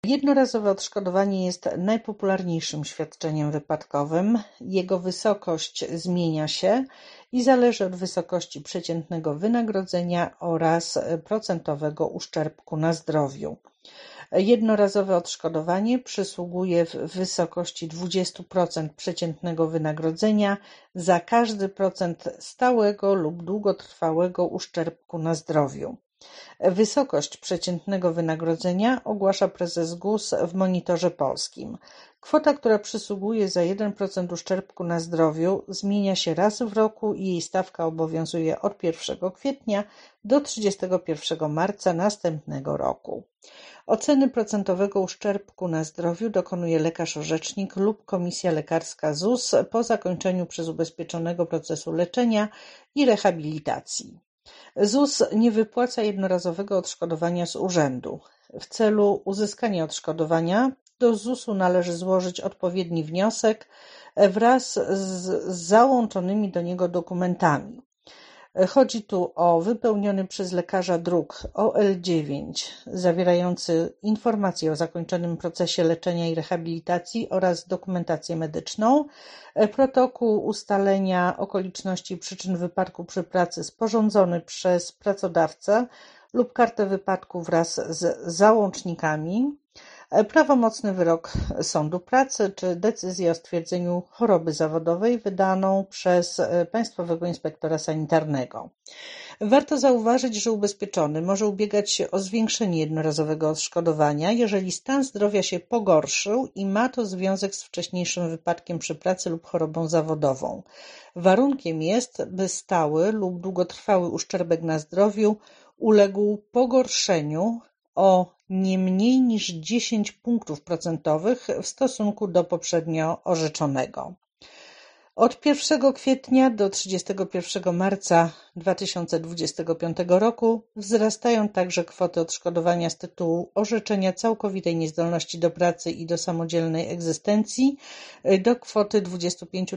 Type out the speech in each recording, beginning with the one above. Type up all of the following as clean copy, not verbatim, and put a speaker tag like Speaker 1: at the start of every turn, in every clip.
Speaker 1: Jednorazowe odszkodowanie jest najpopularniejszym świadczeniem wypadkowym. Jego wysokość zmienia się i zależy od wysokości przeciętnego wynagrodzenia oraz procentowego uszczerbku na zdrowiu. Jednorazowe odszkodowanie przysługuje w wysokości 20% przeciętnego wynagrodzenia za każdy procent stałego lub długotrwałego uszczerbku na zdrowiu. Wysokość przeciętnego wynagrodzenia ogłasza prezes GUS w Monitorze Polskim. Kwota, która przysługuje za 1% uszczerbku na zdrowiu, zmienia się raz w roku i jej stawka obowiązuje od 1 kwietnia do 31 marca następnego roku. Oceny procentowego uszczerbku na zdrowiu dokonuje lekarz-orzecznik lub komisja lekarska ZUS po zakończeniu przez ubezpieczonego procesu leczenia i rehabilitacji. ZUS nie wypłaca jednorazowego odszkodowania z urzędu. W celu uzyskania odszkodowania do ZUS-u należy złożyć odpowiedni wniosek wraz z załączonymi do niego dokumentami. Chodzi tu o wypełniony przez lekarza druk OL9 zawierający informacje o zakończonym procesie leczenia i rehabilitacji oraz dokumentację medyczną, protokół ustalenia okoliczności i przyczyn wypadku przy pracy sporządzony przez pracodawcę lub kartę wypadku wraz z załącznikami, prawomocny wyrok sądu pracy czy decyzję o stwierdzeniu choroby zawodowej wydaną przez Państwowego Inspektora Sanitarnego. Warto zauważyć, że ubezpieczony może ubiegać się o zwiększenie jednorazowego odszkodowania, jeżeli stan zdrowia się pogorszył i ma to związek z wcześniejszym wypadkiem przy pracy lub chorobą zawodową. Warunkiem jest, by stały lub długotrwały uszczerbek na zdrowiu uległ pogorszeniu o nie mniej niż 10 punktów procentowych w stosunku do poprzednio orzeczonego. Od 1 kwietnia do 31 marca 2025 roku wzrastają także kwoty odszkodowania z tytułu orzeczenia całkowitej niezdolności do pracy i do samodzielnej egzystencji do kwoty 25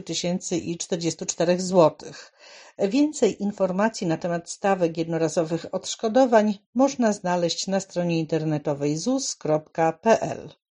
Speaker 1: 044 zł. Więcej informacji na temat stawek jednorazowych odszkodowań można znaleźć na stronie internetowej zus.pl.